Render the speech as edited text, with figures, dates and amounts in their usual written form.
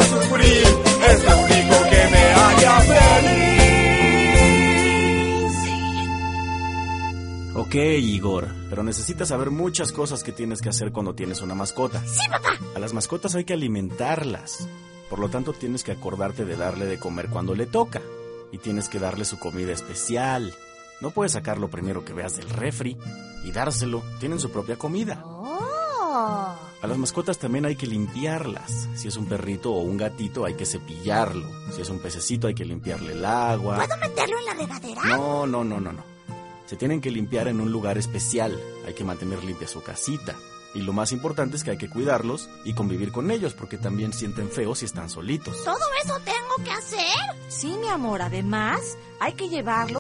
sufrir, es lo único que me haría feliz. Ok, Igor, pero necesitas saber muchas cosas que tienes que hacer cuando tienes una mascota. ¡Sí, papá! A las mascotas hay que alimentarlas. Por lo tanto, tienes que acordarte de darle de comer cuando le toca. Y tienes que darle su comida especial. No puedes sacar lo primero que veas del refri y dárselo. Tienen su propia comida. ¡Oh! A las mascotas también hay que limpiarlas. Si es un perrito o un gatito, hay que cepillarlo. Si es un pececito, hay que limpiarle el agua. ¿Puedo meterlo en la regadera? No. Se tienen que limpiar en un lugar especial. Hay que mantener limpia su casita. Y lo más importante es que hay que cuidarlos y convivir con ellos, porque también sienten feo si están solitos. ¿Todo eso tengo que hacer? Sí, mi amor, además hay que llevarlo